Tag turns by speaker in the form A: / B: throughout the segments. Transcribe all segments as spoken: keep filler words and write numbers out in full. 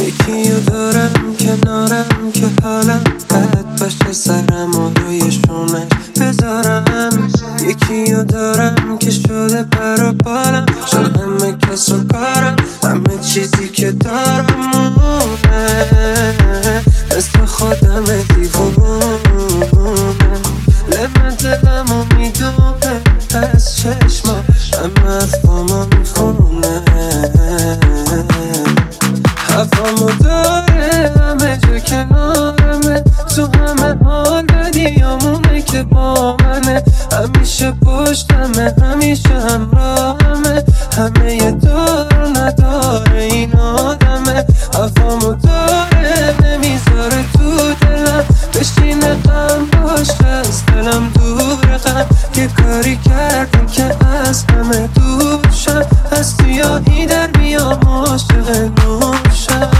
A: یکیو دارم کنارم که حالم بد باشه، سرم و روی شونش بذارم. یکیو دارم که شده پر و بالم، شد همه کس و کارم، همه چیزی که دارم مونه، مثل خودم دیوونه. لمه دلمو میدونه از چشما، همه افهامو میخونه، هوامو داره همه جا کنارمه، تو همه حال بدیامونه که با منه، همیشه پشتمه، همیشه همراهمه، همه یه دار نداره این آدمه. هوامو داره نمیذاره تو دلم بشینه، غم باشه از دلم دوره، غم یه کاری کردم که از همه دور شم، از سیاهی در بیام عاشق نوشم.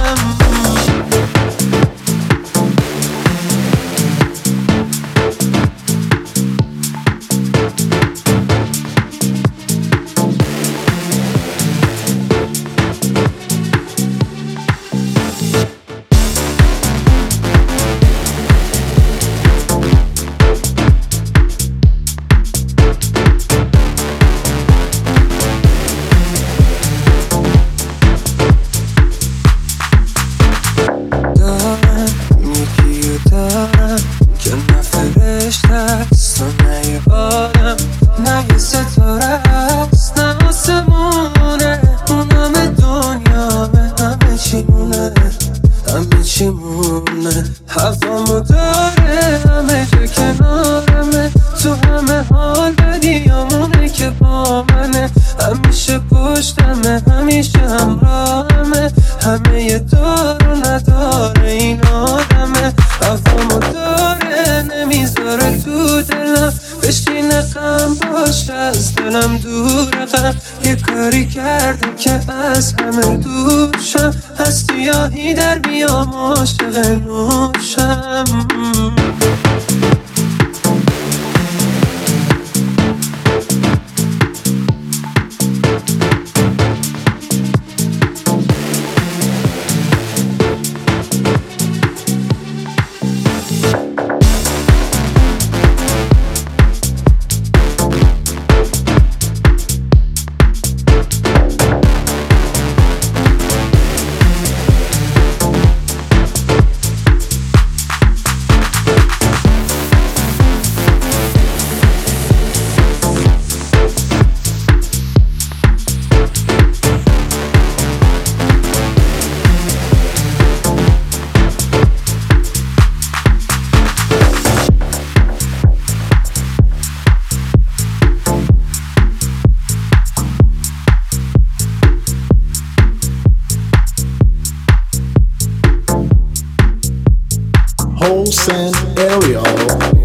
A: که نه فرشته است و نه یه آدم، نه یه ستاره است نه آسمونه، اون همه دنیامه، همه چی مونه، همه چی مونه. هوامو داره همه جا کنارمه، تو همه حال بدیامونه که با منه، همیشه پشتمه، همیشه همراهمه، همه یه دار و نداره این آدمه. هوامو داره نمیذاره تو دلم بشینه، غم باشه از دلم دوره، غم یه کاری کردم که از همه دور شم، از سیاهی در بیام عاشق نوشم.
B: Wholesale area